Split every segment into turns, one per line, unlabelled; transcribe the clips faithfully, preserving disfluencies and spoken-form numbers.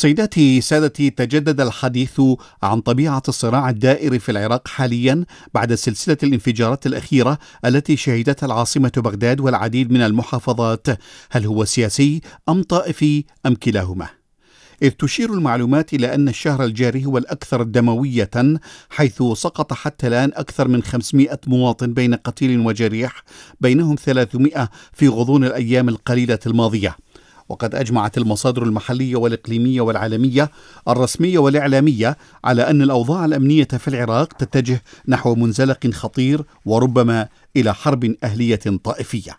سيداتي سادتي، تجدد الحديث عن طبيعة الصراع الدائر في العراق حاليا بعد سلسلة الانفجارات الأخيرة التي شهدتها العاصمة بغداد والعديد من المحافظات. هل هو سياسي أم طائفي أم كلاهما؟ إذ تشير المعلومات إلى أن الشهر الجاري هو الأكثر دموية، حيث سقط حتى الآن أكثر من خمسمائة مواطن بين قتيل وجريح، بينهم ثلاثمائة في غضون الأيام القليلة الماضية. وقد أجمعت المصادر المحلية والإقليمية والعالمية الرسمية والإعلامية على أن الأوضاع الأمنية في العراق تتجه نحو منزلق خطير وربما إلى حرب أهلية طائفية.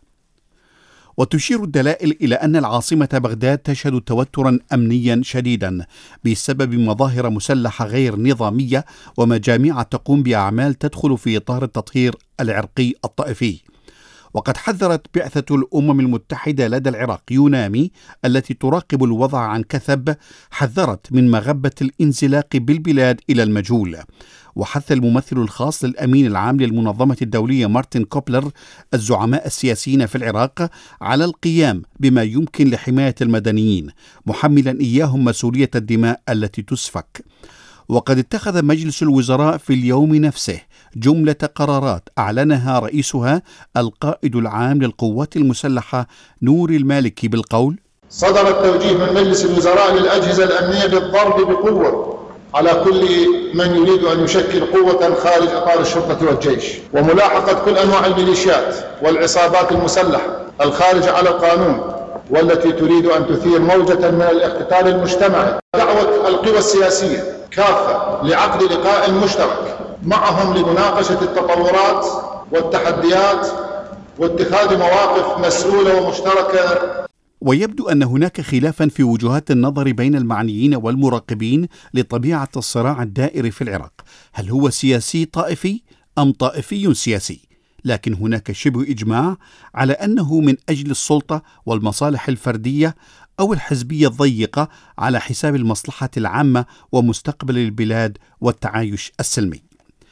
وتشير الدلائل إلى أن العاصمة بغداد تشهد توترا أمنيا شديدا بسبب مظاهر مسلحة غير نظامية ومجاميع تقوم بأعمال تدخل في إطار التطهير العرقي الطائفي. وقد حذرت بعثة الأمم المتحدة لدى العراق يونامي التي تراقب الوضع عن كثب، حذرت من مغبة الانزلاق بالبلاد إلى المجهول. وحث الممثل الخاص للأمين العام للمنظمة الدولية مارتن كوبلر الزعماء السياسيين في العراق على القيام بما يمكن لحماية المدنيين، محملا إياهم مسؤولية الدماء التي تسفك. وقد اتخذ مجلس الوزراء في اليوم نفسه جملة قرارات أعلنها رئيسها القائد العام للقوات المسلحة نور المالكي بالقول:
صدر التوجيه من مجلس الوزراء للأجهزة الأمنية بالضرب بقوة على كل من يريد أن يشكل قوة خارج إطار الشرطة والجيش، وملاحقة كل أنواع الميليشيات والعصابات المسلحة الخارجة على القانون والتي تريد أن تثير موجة من الاقتتال المجتمعي. دعوة القوى السياسية كافة لعقد لقاء مشترك معهم لمناقشة التطورات والتحديات واتخاذ مواقف مسؤولة ومشتركة.
ويبدو أن هناك خلافا في وجهات النظر بين المعنيين والمراقبين لطبيعة الصراع الدائر في العراق، هل هو سياسي طائفي أم طائفي سياسي؟ لكن هناك شبه إجماع على أنه من أجل السلطة والمصالح الفردية أو الحزبية الضيقة على حساب المصلحة العامة ومستقبل البلاد والتعايش السلمي.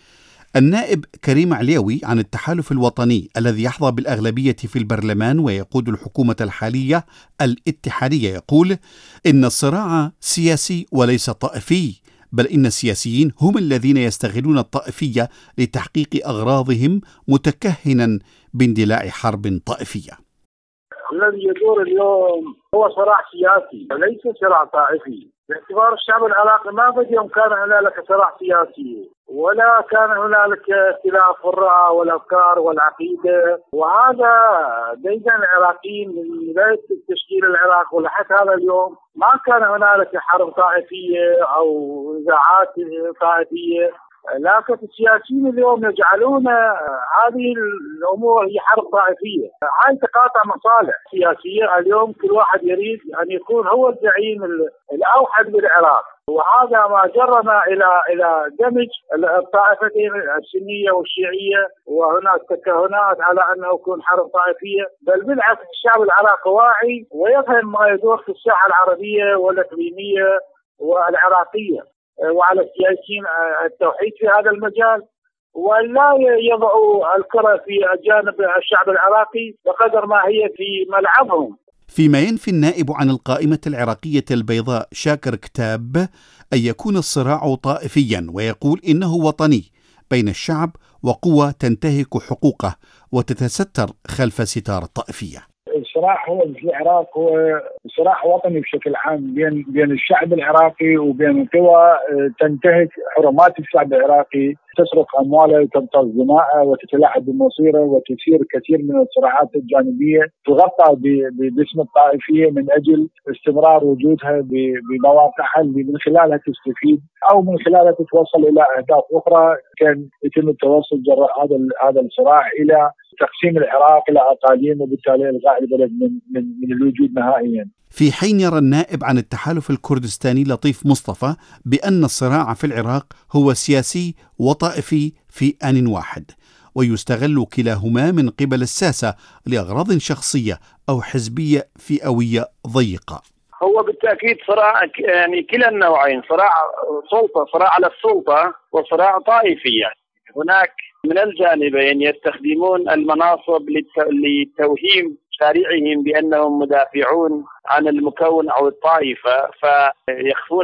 النائب كريم عليوي عن التحالف الوطني الذي يحظى بالأغلبية في البرلمان ويقود الحكومة الحالية الاتحادية يقول إن الصراع سياسي وليس طائفي، بل إن السياسيين هم الذين يستغلون الطائفية لتحقيق أغراضهم، متكهنا باندلاع حرب طائفية.
الذي يدور اليوم هو صراع سياسي وليس صراع طائفي، باعتبار الشعب العراقي ما بد يوم كان هنالك صراع سياسي ولا كان هنالك اختلاف في الرأي والأفكار والعقيدة، وهذا بين العراقيين من بداية تشكيل العراق ولحد هذا اليوم ما كان هنالك حرب طائفية أو نزاعات طائفية. لكن السياسيين اليوم يجعلون هذه الأمور هي حرب طائفية. هاي تقاطع مصالح سياسية. اليوم كل واحد يريد أن يكون هو الزعيم الأوحد بالعراق، وهذا ما جرنا إلى إلى دمج الطائفتين السنية والشيعية، وهناك تكهنات على أنه يكون حرب طائفية. بل بالعكس الشعب العراقي واعي ويفهم ما يدور في الساحة العربية والإقليمية والعراقية، وعلى السياسيين التوحيد في هذا المجال ولا يضعوا الكرة في جانب الشعب العراقي بقدر ما هي في ملعبهم.
فيما ينفي النائب عن القائمة العراقية البيضاء شاكر كتاب أن يكون الصراع طائفيا، ويقول إنه وطني بين الشعب وقوى تنتهك حقوقه وتتستر خلف ستار الطائفية.
الصراع هو في العراق هو صراع وطني بشكل عام بين بين الشعب العراقي وبين قوى تنتهك حرمات الشعب العراقي، تسرق امواله وتبطل دماءه وتتلاعب بمصيره وتثير كثير من الصراعات الجانبيه تغطى باسم الطائفيه من اجل استمرار وجودها بمواقعها اللي من خلالها تستفيد او من خلالها تتوصل الى اهداف اخرى. كان يتم التوصل جراء هذا هذا الصراع الى تقسيم العراق الى اقاليم وبالتالي الغاء البلد من من من الوجود نهائيا.
في حين يرى النائب عن التحالف الكردستاني لطيف مصطفى بأن الصراع في العراق هو سياسي وطائفي في آن واحد، ويستغل كلاهما من قبل الساسة لأغراض شخصية أو حزبية فئوية ضيقة.
هو بالتأكيد صراع يعني كلا النوعين، صراع سلطة، صراع على السلطة، وصراع طائفي. يعني هناك من الجانبين يستخدمون المناصب للتوهيم مشاريعهم بأنهم مدافعون عن المكون أو الطائفة، فيخفون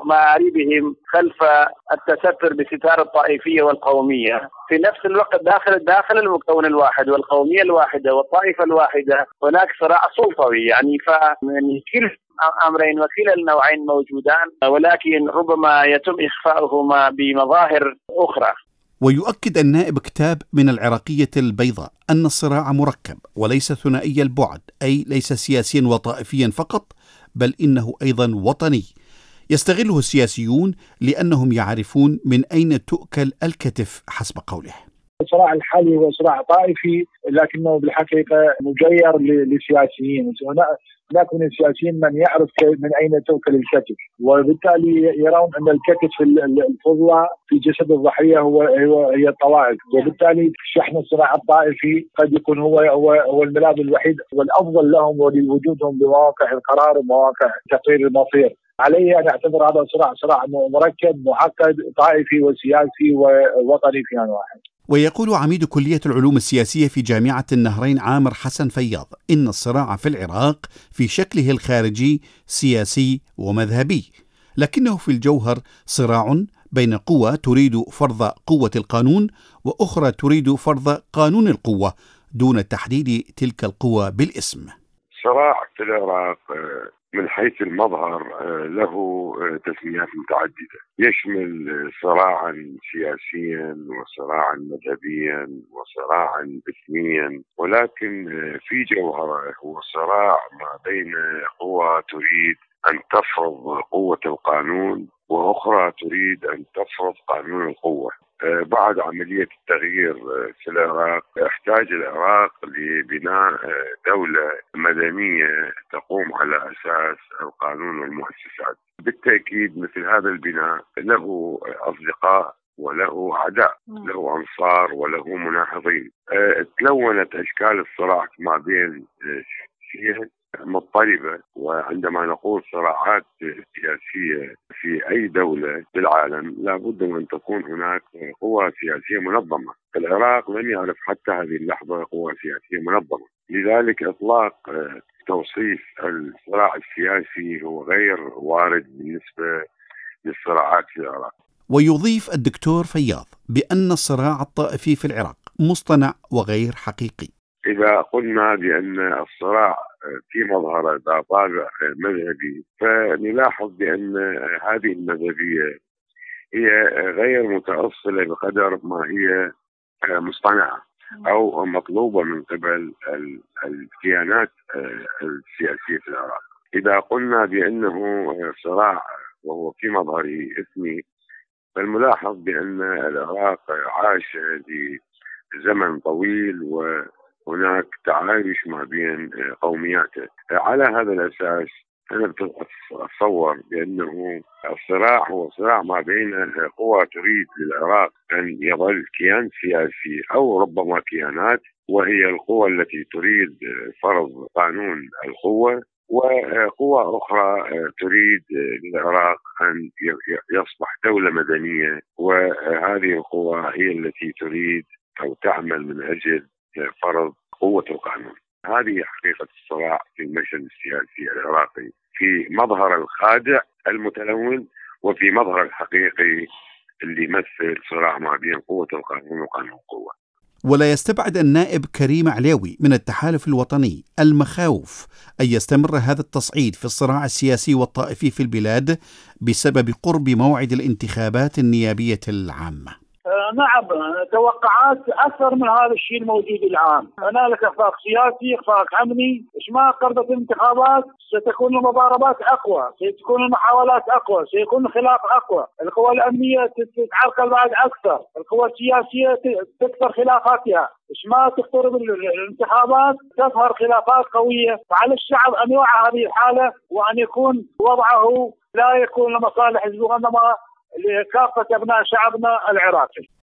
مآربهم خلف التستر بستار الطائفية والقومية. في نفس الوقت داخل داخل المكون الواحد والقومية الواحدة والطائفة الواحدة هناك صراع سلطوي، يعني فكل أمرين وكلا النوعين موجودان، ولكن ربما يتم إخفاؤهما بمظاهر أخرى.
ويؤكد النائب كتاب من العراقية البيضاء أن الصراع مركب وليس ثنائي البعد، أي ليس سياسيا وطائفيا فقط، بل إنه أيضا وطني يستغله السياسيون لأنهم يعرفون من أين تؤكل الكتف حسب قوله.
الصراع الحالي هو صراع طائفي، لكنه بالحقيقة مجير للسياسيين. هناك من السياسيين من يعرف من أين تؤكل الكتف، وبالتالي يرون أن الكتف الفضلى في جسد الضحية هو هي الطوائف، وبالتالي شحن الصراع الطائفي قد يكون هو هو, هو الملاذ الوحيد والأفضل لهم ولوجودهم بمواقع القرار ومواقع تقرير المصير. علي أن أعتبر هذا الصراع صراع مركب معقد طائفي وسياسي ووطني في آن واحد.
ويقول عميد كلية العلوم السياسية في جامعة النهرين عامر حسن فياض إن الصراع في العراق في شكله الخارجي سياسي ومذهبي، لكنه في الجوهر صراع بين قوى تريد فرض قوة القانون وأخرى تريد فرض قانون القوة دون تحديد تلك القوى بالاسم.
صراع في العراق من حيث المظهر له تسميات متعددة، يشمل صراعا سياسيا وصراعا مذهبيا وصراعا اسميا، ولكن في جوهره هو صراع ما بين قوى تريد أن تفرض قوة القانون وأخرى تريد أن تفرض قانون القوة. بعد عملية التغيير في العراق احتاج العراق لبناء دولة مدنية تقوم على أساس القانون والمؤسسات. بالتأكيد مثل هذا البناء له أصدقاء وله أعداء، له أنصار وله مناهضين. تلونت أشكال الصراع ما بين سياسيين مضطربة، وعندما نقول صراعات سياسية في أي دولة بالعالم لابد من أن تكون هناك قوى سياسية منظمة. العراق لم يعرف حتى هذه اللحظة قوى سياسية منظمة، لذلك إطلاق توصيف الصراع السياسي هو غير وارد بالنسبة للصراعات في العراق.
ويضيف الدكتور فياض بأن الصراع الطائفي في العراق مصطنع وغير حقيقي.
إذا قلنا بأن الصراع في مظهر ذا طابع مذهبي، فنلاحظ بأن هذه المذهبية هي غير متأصلة بقدر ما هي مصطنعة أو مطلوبة من قبل الكيانات السياسية في العراق. إذا قلنا بأنه صراع وهو في مظهره اسمي، فالملاحظ بأن العراق عاش لزمن طويل و هناك تعايش ما بين قومياته. على هذا الأساس أنا أتصور بأنه الصراع هو صراع ما بين قوى تريد للعراق أن يظل كيان سياسي أو ربما كيانات، وهي القوى التي تريد فرض قانون القوة، وقوى أخرى تريد للعراق أن يصبح دولة مدنية، وهذه القوى هي التي تريد أو تعمل من أجل فرض قوة القانون. هذه حقيقة الصراع في المشهد السياسي العراقي، في مظهر الخادع المتلون وفي مظهر الحقيقي اللي يمثل صراع ما بين قوة القانون وقانون القوة.
ولا يستبعد النائب كريم عليوي من التحالف الوطني المخاوف أن يستمر هذا التصعيد في الصراع السياسي والطائفي في البلاد بسبب قرب موعد الانتخابات النيابية العامة.
نعم، توقعات أكثر من هذا الشيء الموجود الآن. هنالك إخفاق سياسي، إخفاق أمني. إيش ما قربت الانتخابات ستكون المضاربات أقوى، ستكون المحاولات أقوى، سيكون الخلاف أقوى، القوى الأمنية تتعرقل بعد أكثر، القوى السياسية تكثر خلافاتها. إيش ما تقترب الانتخابات تظهر خلافات قوية، فعلى الشعب أن يوعى هذه الحالة وأن يكون وضعه لا يكون لمصالح حزبه وإنما لكافة أبناء شعبنا العراقي.